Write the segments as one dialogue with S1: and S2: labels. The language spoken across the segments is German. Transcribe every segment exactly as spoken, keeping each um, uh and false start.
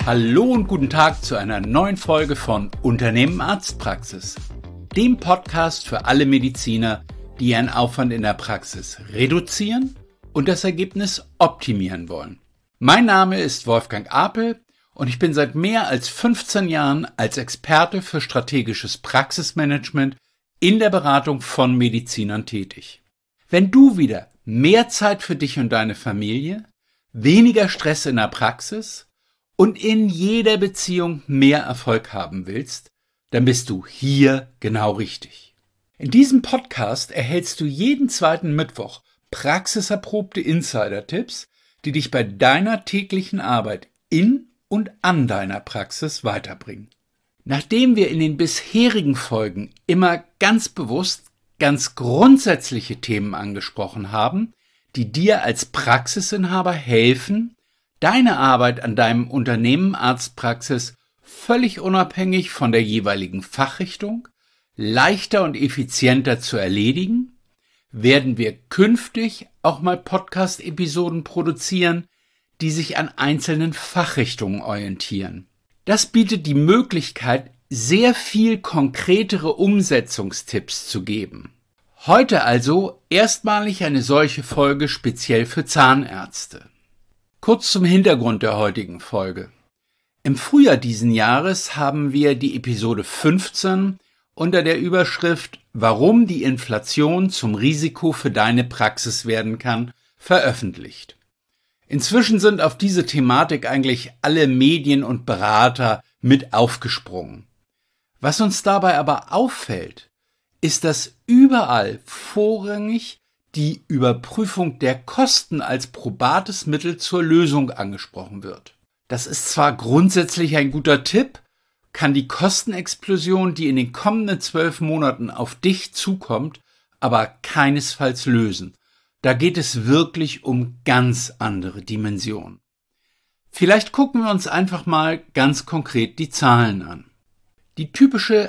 S1: Hallo und guten Tag zu einer neuen Folge von Unternehmen Arztpraxis, dem Podcast für alle Mediziner, die ihren Aufwand in der Praxis reduzieren und das Ergebnis optimieren wollen. Mein Name ist Wolfgang Apel und ich bin seit mehr als fünfzehn Jahren als Experte für strategisches Praxismanagement in der Beratung von Medizinern tätig. Wenn du wieder mehr Zeit für dich und deine Familie, weniger Stress in der Praxis und in jeder Beziehung mehr Erfolg haben willst, dann bist du hier genau richtig. In diesem Podcast erhältst du jeden zweiten Mittwoch praxiserprobte Insider-Tipps, die dich bei deiner täglichen Arbeit in und an deiner Praxis weiterbringen. Nachdem wir in den bisherigen Folgen immer ganz bewusst ganz grundsätzliche Themen angesprochen haben, die dir als Praxisinhaber helfen, deine Arbeit an deinem Unternehmen Arztpraxis völlig unabhängig von der jeweiligen Fachrichtung leichter und effizienter zu erledigen, werden wir künftig auch mal Podcast-Episoden produzieren, die sich an einzelnen Fachrichtungen orientieren. Das bietet die Möglichkeit, sehr viel konkretere Umsetzungstipps zu geben. Heute also erstmalig eine solche Folge speziell für Zahnärzte. Kurz zum Hintergrund der heutigen Folge. Im Frühjahr diesen Jahres haben wir die Episode fünfzehn unter der Überschrift »Warum die Inflation zum Risiko für deine Praxis werden kann« veröffentlicht. Inzwischen sind auf diese Thematik eigentlich alle Medien und Berater mit aufgesprungen. Was uns dabei aber auffällt, ist, dass überall vorrangig die Überprüfung der Kosten als probates Mittel zur Lösung angesprochen wird. Das ist zwar grundsätzlich ein guter Tipp, kann die Kostenexplosion, die in den kommenden zwölf Monaten auf dich zukommt, aber keinesfalls lösen. Da geht es wirklich um ganz andere Dimensionen. Vielleicht gucken wir uns einfach mal ganz konkret die Zahlen an. Die typische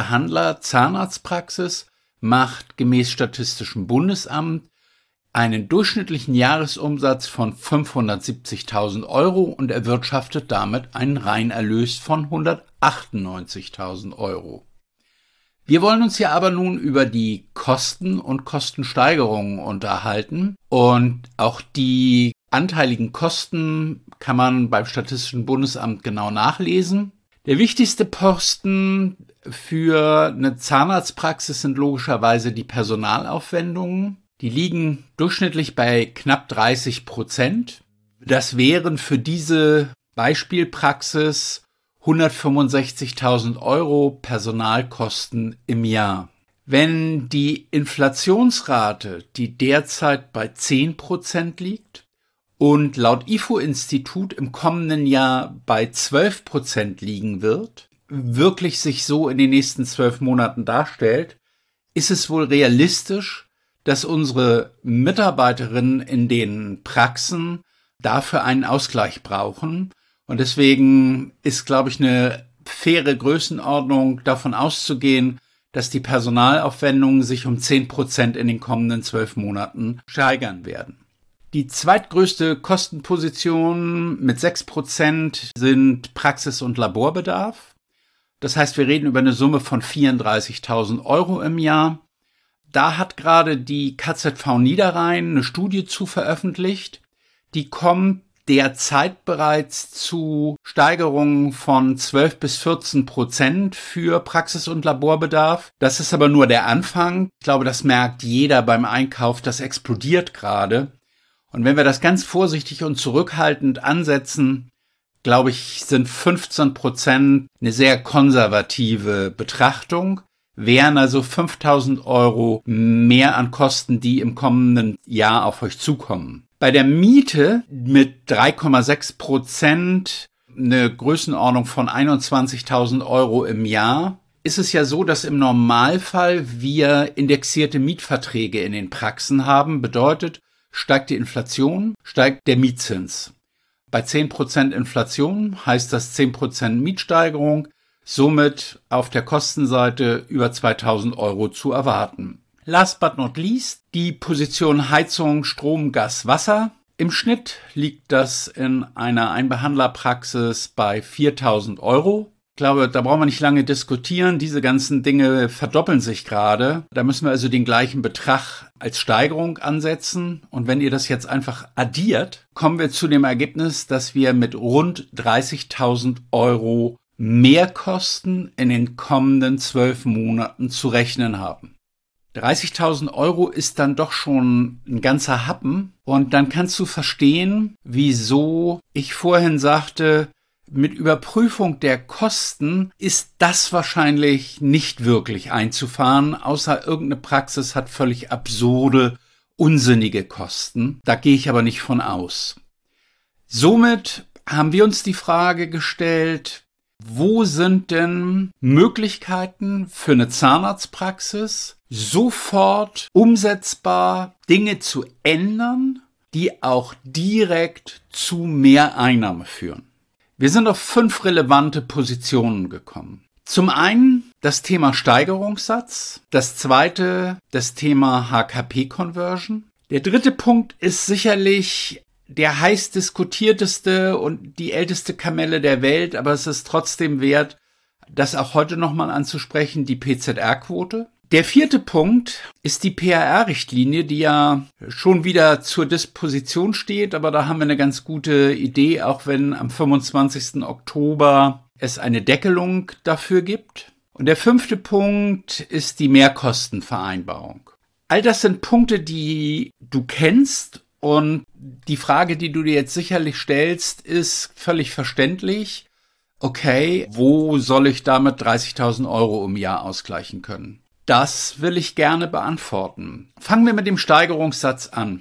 S1: Ein-Behandler-Zahnarztpraxis macht gemäß Statistischem Bundesamt einen durchschnittlichen Jahresumsatz von fünfhundertsiebzigtausend Euro und erwirtschaftet damit einen Reinerlös von hundertachtundneunzigtausend Euro. Wir wollen uns hier aber nun über die Kosten und Kostensteigerungen unterhalten und auch die anteiligen Kosten kann man beim Statistischen Bundesamt genau nachlesen. Der wichtigste Posten für eine Zahnarztpraxis sind logischerweise die Personalaufwendungen. Die liegen durchschnittlich bei knapp dreißig Prozent. Das wären für diese Beispielpraxis hundertfünfundsechzigtausend Euro Personalkosten im Jahr. Wenn die Inflationsrate, die derzeit bei zehn Prozent liegt und laut I F O-Institut im kommenden Jahr bei zwölf Prozent liegen wird, wirklich sich so in den nächsten zwölf Monaten darstellt, ist es wohl realistisch, dass unsere Mitarbeiterinnen in den Praxen dafür einen Ausgleich brauchen. Und deswegen ist, glaube ich, eine faire Größenordnung davon auszugehen, dass die Personalaufwendungen sich um zehn Prozent in den kommenden zwölf Monaten steigern werden. Die zweitgrößte Kostenposition mit sechs Prozent sind Praxis- und Laborbedarf. Das heißt, wir reden über eine Summe von vierunddreißigtausend Euro im Jahr. Da hat gerade die K Z V Niederrhein eine Studie zu veröffentlicht. Die kommt derzeit bereits zu Steigerungen von zwölf bis vierzehn Prozent für Praxis- und Laborbedarf. Das ist aber nur der Anfang. Ich glaube, das merkt jeder beim Einkauf. Das explodiert gerade. Und wenn wir das ganz vorsichtig und zurückhaltend ansetzen, glaube ich, sind fünfzehn Prozent eine sehr konservative Betrachtung, wären also fünftausend Euro mehr an Kosten, die im kommenden Jahr auf euch zukommen. Bei der Miete mit drei Komma sechs Prozent, eine Größenordnung von einundzwanzigtausend Euro im Jahr, ist es ja so, dass im Normalfall wir indexierte Mietverträge in den Praxen haben. Bedeutet, steigt die Inflation, steigt der Mietzins. Bei zehn Prozent Inflation heißt das zehn Prozent Mietsteigerung, somit auf der Kostenseite über zweitausend Euro zu erwarten. Last but not least, die Position Heizung, Strom, Gas, Wasser. Im Schnitt liegt das in einer Einbehandlerpraxis bei viertausend Euro. Ich glaube, da brauchen wir nicht lange diskutieren. Diese ganzen Dinge verdoppeln sich gerade. Da müssen wir also den gleichen Betrag als Steigerung ansetzen. Und wenn ihr das jetzt einfach addiert, kommen wir zu dem Ergebnis, dass wir mit rund dreißigtausend Euro Mehrkosten in den kommenden zwölf Monaten zu rechnen haben. dreißigtausend Euro ist dann doch schon ein ganzer Happen. Und dann kannst du verstehen, wieso ich vorhin sagte, mit Überprüfung der Kosten ist das wahrscheinlich nicht wirklich einzufahren, außer irgendeine Praxis hat völlig absurde, unsinnige Kosten. Da gehe ich aber nicht von aus. Somit haben wir uns die Frage gestellt, wo sind denn Möglichkeiten für eine Zahnarztpraxis, sofort umsetzbar Dinge zu ändern, die auch direkt zu mehr Einnahme führen? Wir sind auf fünf relevante Positionen gekommen. Zum einen das Thema Steigerungssatz, das zweite das Thema H K P-Conversion. Der dritte Punkt ist sicherlich der heiß diskutierteste und die älteste Kamelle der Welt, aber es ist trotzdem wert, das auch heute nochmal anzusprechen, die P Z R-Quote. Der vierte Punkt ist die P A R-Richtlinie, die ja schon wieder zur Disposition steht, aber da haben wir eine ganz gute Idee, auch wenn am fünfundzwanzigsten Oktober es eine Deckelung dafür gibt. Und der fünfte Punkt ist die Mehrkostenvereinbarung. All das sind Punkte, die du kennst, und die Frage, die du dir jetzt sicherlich stellst, ist völlig verständlich. Okay, wo soll ich damit dreißigtausend Euro im Jahr ausgleichen können? Das will ich gerne beantworten. Fangen wir mit dem Steigerungssatz an.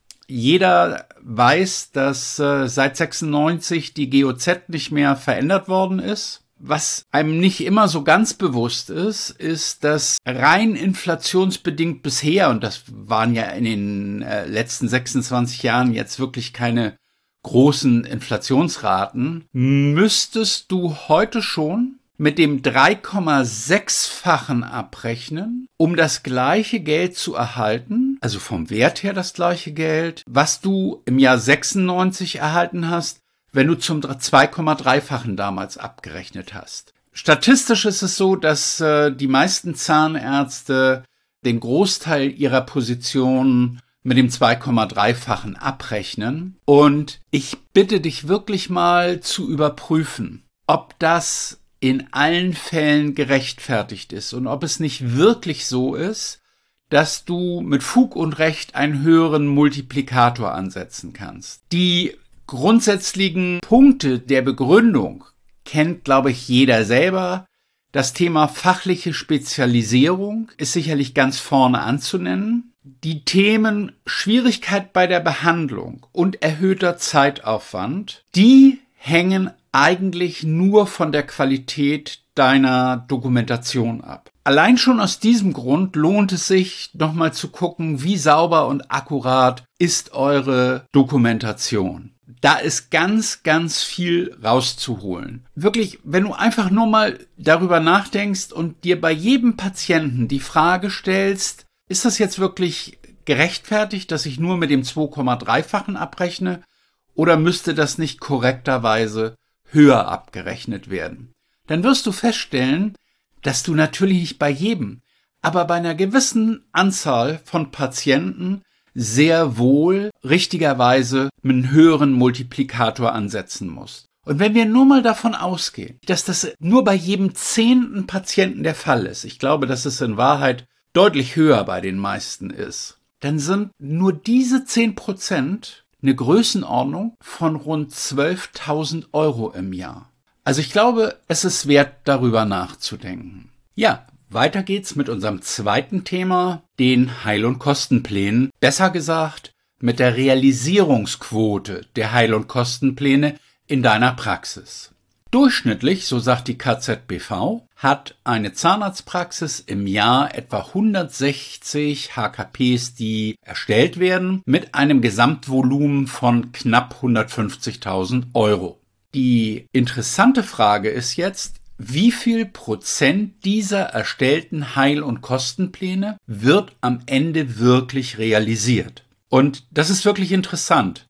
S1: Jeder weiß, dass äh, seit sechsundneunzig die G O Z nicht mehr verändert worden ist. Was einem nicht immer so ganz bewusst ist, ist, dass rein inflationsbedingt bisher, und das waren ja in den äh, letzten sechsundzwanzig Jahren jetzt wirklich keine großen Inflationsraten, müsstest du heute schon mit dem drei Komma sechs-fachen abrechnen, um das gleiche Geld zu erhalten, also vom Wert her das gleiche Geld, was du im Jahr sechsundneunzig erhalten hast, wenn du zum zwei Komma drei-fachen damals abgerechnet hast. Statistisch ist es so, dass äh, die meisten Zahnärzte den Großteil ihrer Positionen mit dem zwei Komma drei-fachen abrechnen. Und ich bitte dich wirklich mal zu überprüfen, ob das in allen Fällen gerechtfertigt ist und ob es nicht wirklich so ist, dass du mit Fug und Recht einen höheren Multiplikator ansetzen kannst. Die grundsätzlichen Punkte der Begründung kennt, glaube ich, jeder selber. Das Thema fachliche Spezialisierung ist sicherlich ganz vorne anzunennen. Die Themen Schwierigkeit bei der Behandlung und erhöhter Zeitaufwand, die hängen eigentlich nur von der Qualität deiner Dokumentation ab. Allein schon aus diesem Grund lohnt es sich, nochmal zu gucken, wie sauber und akkurat ist eure Dokumentation. Da ist ganz, ganz viel rauszuholen. Wirklich, wenn du einfach nur mal darüber nachdenkst und dir bei jedem Patienten die Frage stellst, ist das jetzt wirklich gerechtfertigt, dass ich nur mit dem zwei Komma drei-fachen abrechne, oder müsste das nicht korrekterweise höher abgerechnet werden? Dann wirst du feststellen, dass du natürlich nicht bei jedem, aber bei einer gewissen Anzahl von Patienten sehr wohl richtigerweise mit einem höheren Multiplikator ansetzen musst. Und wenn wir nur mal davon ausgehen, dass das nur bei jedem zehnten Patienten der Fall ist, ich glaube, dass es in Wahrheit deutlich höher bei den meisten ist, dann sind nur diese zehn Prozent eine Größenordnung von rund zwölftausend Euro im Jahr. Also ich glaube, es ist wert, darüber nachzudenken. Ja, weiter geht's mit unserem zweiten Thema, den Heil- und Kostenplänen. Besser gesagt, mit der Realisierungsquote der Heil- und Kostenpläne in deiner Praxis. Durchschnittlich, so sagt die K Z B V, hat eine Zahnarztpraxis im Jahr etwa hundertsechzig H K Ps, die erstellt werden, mit einem Gesamtvolumen von knapp hundertfünfzigtausend Euro. Die interessante Frage ist jetzt, wie viel Prozent dieser erstellten Heil- und Kostenpläne wird am Ende wirklich realisiert? Und das ist wirklich interessant,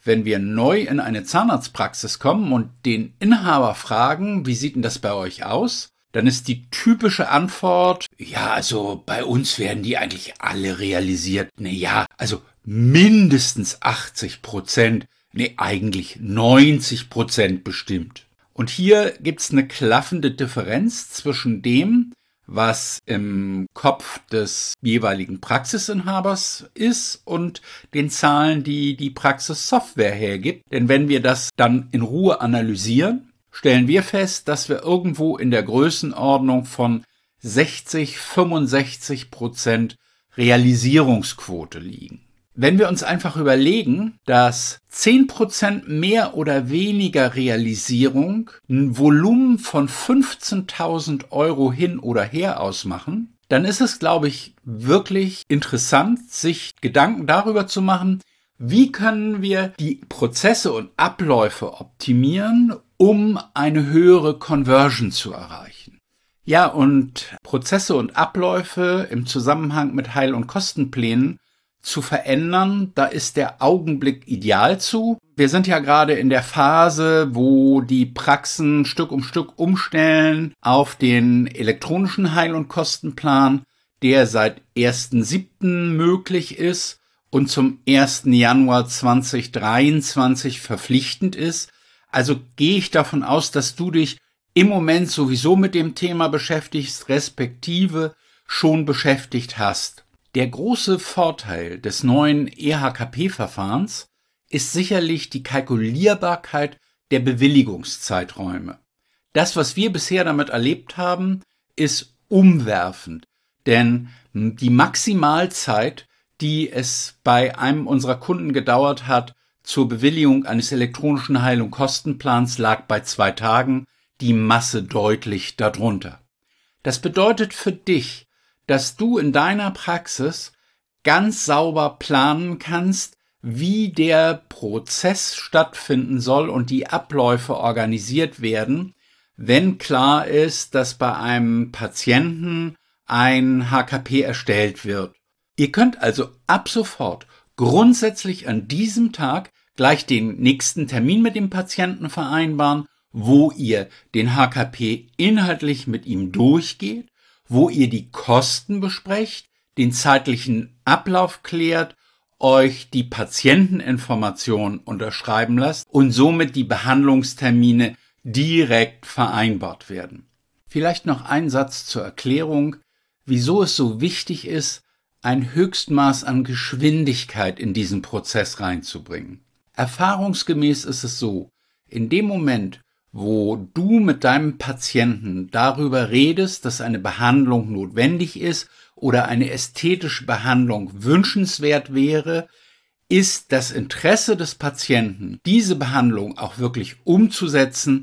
S1: wenn wir neu in eine Zahnarztpraxis kommen und den Inhaber fragen, wie sieht denn das bei euch aus? Dann ist die typische Antwort, ja, also bei uns werden die eigentlich alle realisiert. Ne, ja, also mindestens achtzig Prozent, ne, eigentlich neunzig Prozent bestimmt. Und hier gibt's eine klaffende Differenz zwischen dem, was im Kopf des jeweiligen Praxisinhabers ist und den Zahlen, die die Praxissoftware hergibt. Denn wenn wir das dann in Ruhe analysieren, stellen wir fest, dass wir irgendwo in der Größenordnung von sechzig, fünfundsechzig Prozent Realisierungsquote liegen. Wenn wir uns einfach überlegen, dass zehn Prozent mehr oder weniger Realisierung ein Volumen von fünfzehntausend Euro hin oder her ausmachen, dann ist es, glaube ich, wirklich interessant, sich Gedanken darüber zu machen, wie können wir die Prozesse und Abläufe optimieren, um eine höhere Conversion zu erreichen. Ja, und Prozesse und Abläufe im Zusammenhang mit Heil- und Kostenplänen zu verändern, da ist der Augenblick ideal zu. Wir sind ja gerade in der Phase, wo die Praxen Stück um Stück umstellen auf den elektronischen Heil- und Kostenplan, der seit ersten siebten möglich ist und zum ersten Januar zweitausenddreiundzwanzig verpflichtend ist. Also gehe ich davon aus, dass du dich im Moment sowieso mit dem Thema beschäftigst, respektive schon beschäftigt hast. Der große Vorteil des neuen E H K P-Verfahrens ist sicherlich die Kalkulierbarkeit der Bewilligungszeiträume. Das, was wir bisher damit erlebt haben, ist umwerfend, denn die Maximalzeit, die es bei einem unserer Kunden gedauert hat, zur Bewilligung eines elektronischen Heil- und Kostenplans lag bei zwei Tagen, die Masse deutlich darunter. Das bedeutet für dich, dass du in deiner Praxis ganz sauber planen kannst, wie der Prozess stattfinden soll und die Abläufe organisiert werden, wenn klar ist, dass bei einem Patienten ein H K P erstellt wird. Ihr könnt also ab sofort grundsätzlich an diesem Tag gleich den nächsten Termin mit dem Patienten vereinbaren, wo ihr den H K P inhaltlich mit ihm durchgeht, wo ihr die Kosten besprecht, den zeitlichen Ablauf klärt, euch die Patienteninformation unterschreiben lasst und somit die Behandlungstermine direkt vereinbart werden. Vielleicht noch ein Satz zur Erklärung, wieso es so wichtig ist, ein Höchstmaß an Geschwindigkeit in diesen Prozess reinzubringen. Erfahrungsgemäß ist es so, in dem Moment, wo du mit deinem Patienten darüber redest, dass eine Behandlung notwendig ist oder eine ästhetische Behandlung wünschenswert wäre, ist das Interesse des Patienten, diese Behandlung auch wirklich umzusetzen,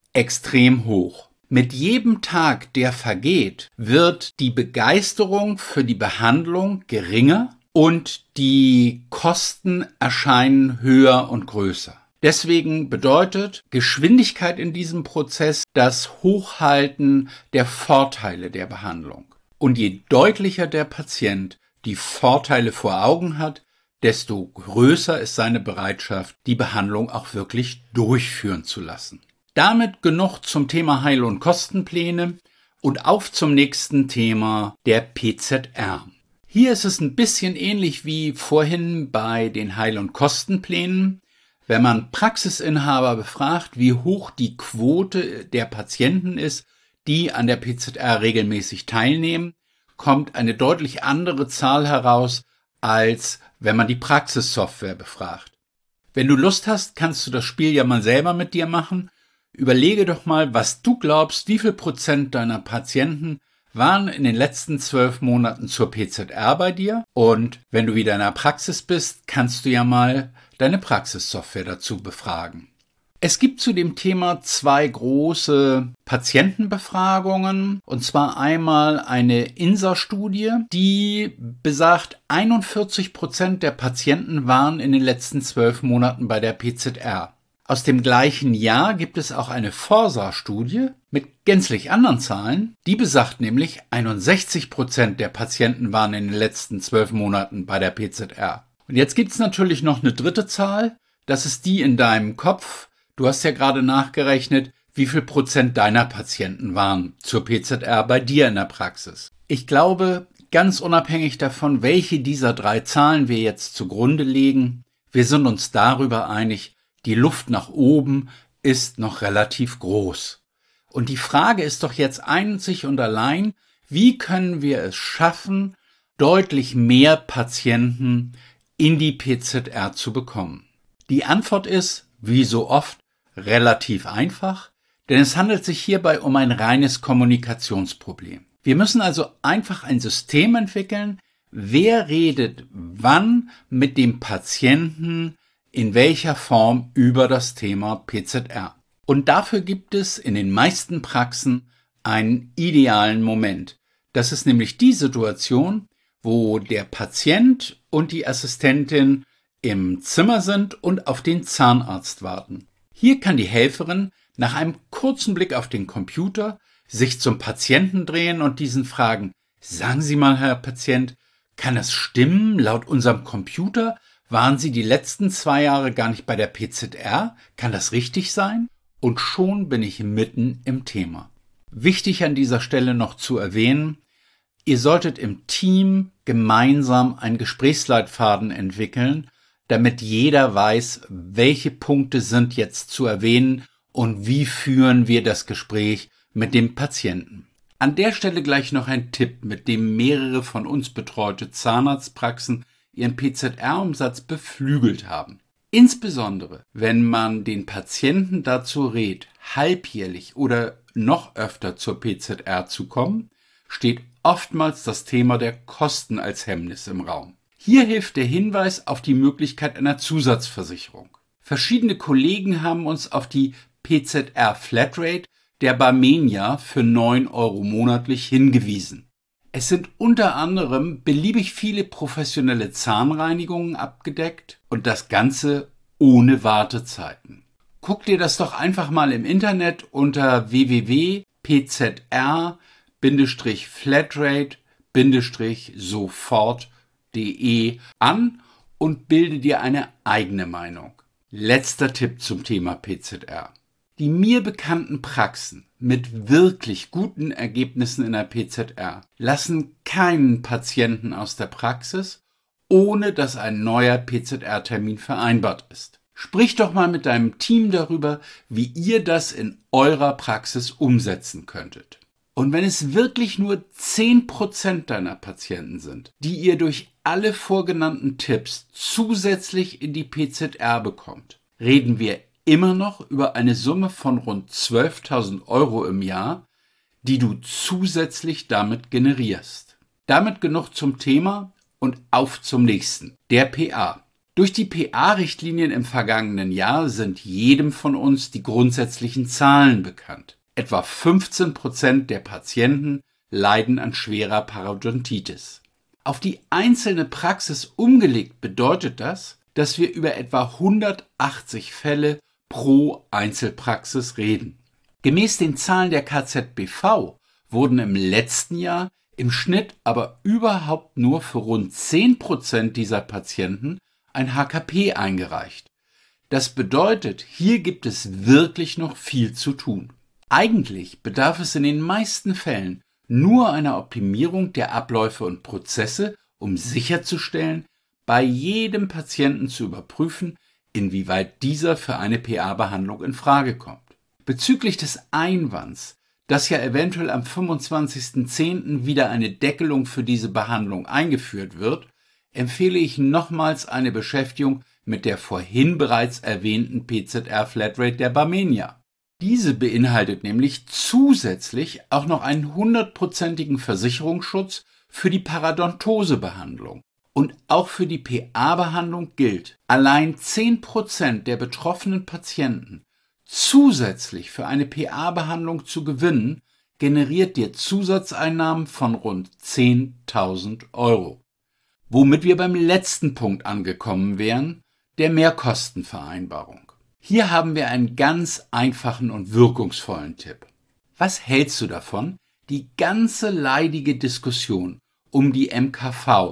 S1: extrem hoch. Mit jedem Tag, der vergeht, wird die Begeisterung für die Behandlung geringer und die Kosten erscheinen höher und größer. Deswegen bedeutet Geschwindigkeit in diesem Prozess das Hochhalten der Vorteile der Behandlung. Und je deutlicher der Patient die Vorteile vor Augen hat, desto größer ist seine Bereitschaft, die Behandlung auch wirklich durchführen zu lassen. Damit genug zum Thema Heil- und Kostenpläne und auf zum nächsten Thema, der P Z R. Hier ist es ein bisschen ähnlich wie vorhin bei den Heil- und Kostenplänen. Wenn man Praxisinhaber befragt, wie hoch die Quote der Patienten ist, die an der P Z R regelmäßig teilnehmen, kommt eine deutlich andere Zahl heraus, als wenn man die Praxissoftware befragt. Wenn du Lust hast, kannst du das Spiel ja mal selber mit dir machen. Überlege doch mal, was du glaubst, wie viel Prozent deiner Patienten waren in den letzten zwölf Monaten zur P Z R bei dir. Und wenn du wieder in der Praxis bist, kannst du ja mal deine Praxissoftware dazu befragen. Es gibt zu dem Thema zwei große Patientenbefragungen, und zwar einmal eine I N S A-Studie, die besagt, einundvierzig Prozent der Patienten waren in den letzten zwölf Monaten bei der P Z R. Aus dem gleichen Jahr gibt es auch eine Forsa-Studie mit gänzlich anderen Zahlen, die besagt nämlich, einundsechzig Prozent der Patienten waren in den letzten zwölf Monaten bei der P Z R. Und jetzt gibt es natürlich noch eine dritte Zahl, Das ist die in deinem Kopf. Du hast ja gerade nachgerechnet, wie viel Prozent deiner Patienten waren zur P Z R bei dir in der Praxis. Ich glaube, ganz unabhängig davon, welche dieser drei Zahlen wir jetzt zugrunde legen, wir sind uns darüber einig, die Luft nach oben ist noch relativ groß. Und die Frage ist doch jetzt einzig und allein, wie können wir es schaffen, deutlich mehr Patienten in die P Z R zu bekommen? Die Antwort ist, wie so oft, relativ einfach, denn es handelt sich hierbei um ein reines Kommunikationsproblem. Wir müssen also einfach ein System entwickeln, wer redet wann mit dem Patienten in welcher Form über das Thema P Z R. Und dafür gibt es in den meisten Praxen einen idealen Moment. Das ist nämlich die Situation, wo der Patient und die Assistentin im Zimmer sind und auf den Zahnarzt warten. Hier kann die Helferin nach einem kurzen Blick auf den Computer sich zum Patienten drehen und diesen fragen: Sagen Sie mal, Herr Patient, kann es stimmen, laut unserem Computer waren Sie die letzten zwei Jahre gar nicht bei der P Z R? Kann das richtig sein? Und schon bin ich mitten im Thema. Wichtig an dieser Stelle noch zu erwähnen, ihr solltet im Team gemeinsam einen Gesprächsleitfaden entwickeln, damit jeder weiß, welche Punkte sind jetzt zu erwähnen und wie führen wir das Gespräch mit dem Patienten. An der Stelle gleich noch ein Tipp, mit dem mehrere von uns betreute Zahnarztpraxen ihren P Z R-Umsatz beflügelt haben. Insbesondere, wenn man den Patienten dazu rät, halbjährlich oder noch öfter zur P Z R zu kommen, steht oftmals das Thema der Kosten als Hemmnis im Raum. Hier hilft der Hinweis auf die Möglichkeit einer Zusatzversicherung. Verschiedene Kollegen haben uns auf die P Z R Flatrate der Barmenia für neun Euro monatlich hingewiesen. Es sind unter anderem beliebig viele professionelle Zahnreinigungen abgedeckt und das Ganze ohne Wartezeiten. Guck dir das doch einfach mal im Internet unter w w w punkt p z r flatrate sofort punkt de an und bilde dir eine eigene Meinung. Letzter Tipp zum Thema P Z R. Die mir bekannten Praxen mit wirklich guten Ergebnissen in der P Z R lassen keinen Patienten aus der Praxis, ohne dass ein neuer P Z R-Termin vereinbart ist. Sprich doch mal mit deinem Team darüber, wie ihr das in eurer Praxis umsetzen könntet. Und wenn es wirklich nur zehn Prozent deiner Patienten sind, die ihr durch alle vorgenannten Tipps zusätzlich in die P Z R bekommt, reden wir immer noch über eine Summe von rund zwölftausend Euro im Jahr, die du zusätzlich damit generierst. Damit genug zum Thema und auf zum nächsten, der P A. Durch die P A-Richtlinien im vergangenen Jahr sind jedem von uns die grundsätzlichen Zahlen bekannt. Etwa fünfzehn Prozent der Patienten leiden an schwerer Parodontitis. Auf die einzelne Praxis umgelegt bedeutet das, dass wir über etwa hundertachtzig Fälle pro Einzelpraxis reden. Gemäß den Zahlen der K Z B V wurden im letzten Jahr im Schnitt aber überhaupt nur für rund zehn Prozent dieser Patienten ein H K P eingereicht. Das bedeutet, hier gibt es wirklich noch viel zu tun. Eigentlich bedarf es in den meisten Fällen nur einer Optimierung der Abläufe und Prozesse, um sicherzustellen, bei jedem Patienten zu überprüfen, inwieweit dieser für eine P A-Behandlung in Frage kommt. Bezüglich des Einwands, dass ja eventuell am fünfundzwanzigsten zehnten wieder eine Deckelung für diese Behandlung eingeführt wird, empfehle ich nochmals eine Beschäftigung mit der vorhin bereits erwähnten P Z R Flatrate der Barmenia. Diese beinhaltet nämlich zusätzlich auch noch einen hundertprozentigen Versicherungsschutz für die Parodontosebehandlung. Und auch für die P A-Behandlung gilt, allein zehn Prozent der betroffenen Patienten zusätzlich für eine P A-Behandlung zu gewinnen, generiert dir Zusatzeinnahmen von rund zehntausend Euro. Womit wir beim letzten Punkt angekommen wären, der Mehrkostenvereinbarung. Hier haben wir einen ganz einfachen und wirkungsvollen Tipp. Was hältst du davon, die ganze leidige Diskussion um die M K V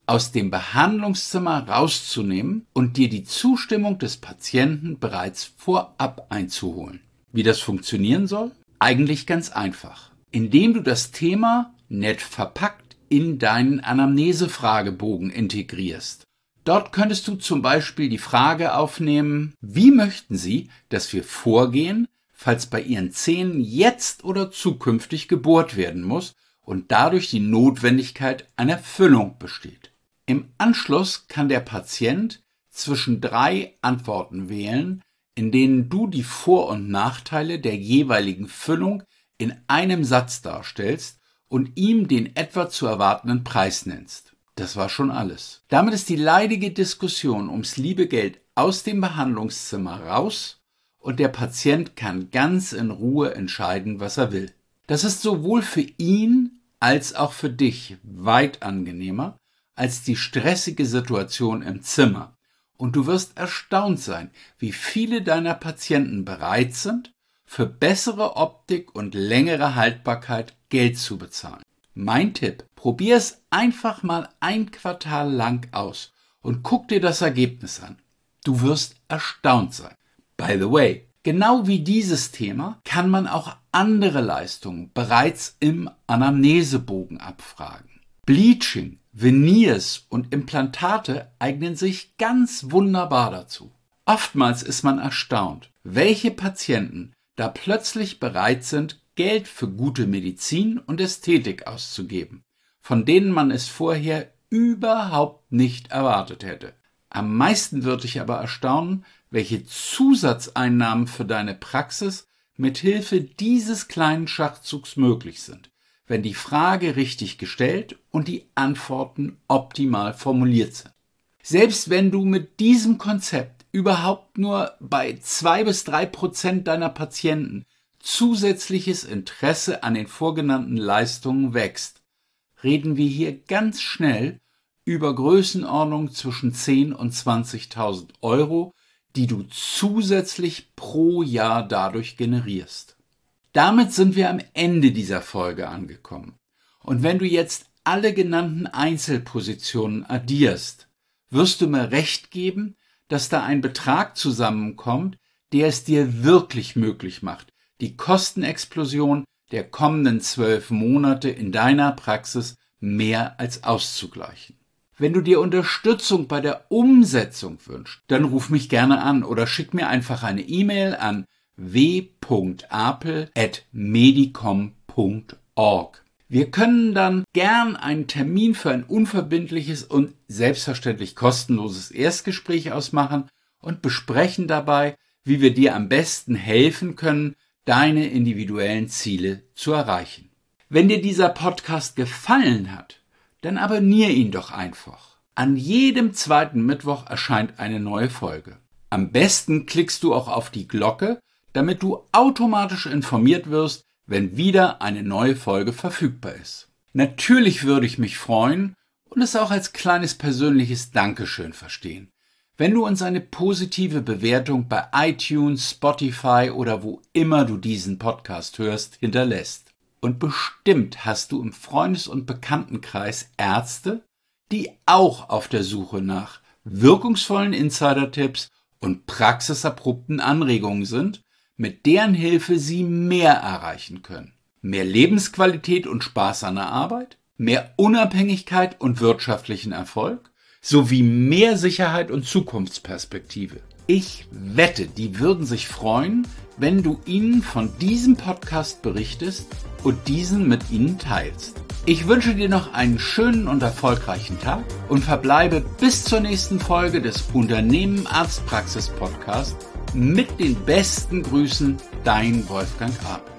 S1: aus dem Behandlungszimmer rauszunehmen und dir die Zustimmung des Patienten bereits vorab einzuholen. Wie das funktionieren soll? Eigentlich ganz einfach. Indem du das Thema nett verpackt in deinen Anamnesefragebogen integrierst. Dort könntest du zum Beispiel die Frage aufnehmen: Wie möchten Sie, dass wir vorgehen, falls bei Ihren Zähnen jetzt oder zukünftig gebohrt werden muss und dadurch die Notwendigkeit einer Füllung besteht? Im Anschluss kann der Patient zwischen drei Antworten wählen, in denen du die Vor- und Nachteile der jeweiligen Füllung in einem Satz darstellst und ihm den etwa zu erwartenden Preis nennst. Das war schon alles. Damit ist die leidige Diskussion ums liebe Geld aus dem Behandlungszimmer raus und der Patient kann ganz in Ruhe entscheiden, was er will. Das ist sowohl für ihn als auch für dich weit angenehmer als die stressige Situation im Zimmer. Und du wirst erstaunt sein, wie viele deiner Patienten bereit sind, für bessere Optik und längere Haltbarkeit Geld zu bezahlen. Mein Tipp: Probier es einfach mal ein Quartal lang aus und guck dir das Ergebnis an. Du wirst erstaunt sein. By the way, genau wie dieses Thema kann man auch andere Leistungen bereits im Anamnesebogen abfragen. Bleaching, Veneers und Implantate eignen sich ganz wunderbar dazu. Oftmals ist man erstaunt, welche Patienten da plötzlich bereit sind, Geld für gute Medizin und Ästhetik auszugeben, von denen man es vorher überhaupt nicht erwartet hätte. Am meisten würde dich aber erstaunen, welche Zusatzeinnahmen für deine Praxis mithilfe dieses kleinen Schachzugs möglich sind, wenn die Frage richtig gestellt und die Antworten optimal formuliert sind. Selbst wenn du mit diesem Konzept überhaupt nur bei zwei bis drei Prozent deiner Patienten zusätzliches Interesse an den vorgenannten Leistungen wächst, reden wir hier ganz schnell über Größenordnung zwischen zehntausend und zwanzigtausend Euro, die du zusätzlich pro Jahr dadurch generierst. Damit sind wir am Ende dieser Folge angekommen. Und wenn du jetzt alle genannten Einzelpositionen addierst, wirst du mir recht geben, dass da ein Betrag zusammenkommt, der es dir wirklich möglich macht, die Kostenexplosion der kommenden zwölf Monate in deiner Praxis mehr als auszugleichen. Wenn du dir Unterstützung bei der Umsetzung wünschst, dann ruf mich gerne an oder schick mir einfach eine E-Mail an w punkt apel at medicom punkt org. Wir können dann gern einen Termin für ein unverbindliches und selbstverständlich kostenloses Erstgespräch ausmachen und besprechen dabei, wie wir dir am besten helfen können, deine individuellen Ziele zu erreichen. Wenn dir dieser Podcast gefallen hat, dann abonniere ihn doch einfach. An jedem zweiten Mittwoch erscheint eine neue Folge. Am besten klickst du auch auf die Glocke, damit du automatisch informiert wirst, wenn wieder eine neue Folge verfügbar ist. Natürlich würde ich mich freuen und es auch als kleines persönliches Dankeschön verstehen, wenn du uns eine positive Bewertung bei iTunes, Spotify oder wo immer du diesen Podcast hörst, hinterlässt. Und bestimmt hast du im Freundes- und Bekanntenkreis Ärzte, die auch auf der Suche nach wirkungsvollen Insider-Tipps und praxiserprobten Anregungen sind, mit deren Hilfe sie mehr erreichen können. Mehr Lebensqualität und Spaß an der Arbeit, mehr Unabhängigkeit und wirtschaftlichen Erfolg, sowie mehr Sicherheit und Zukunftsperspektive. Ich wette, die würden sich freuen, wenn du ihnen von diesem Podcast berichtest und diesen mit ihnen teilst. Ich wünsche dir noch einen schönen und erfolgreichen Tag und verbleibe bis zur nächsten Folge des Unternehmen Arztpraxis Podcast mit den besten Grüßen, dein Wolfgang Apel.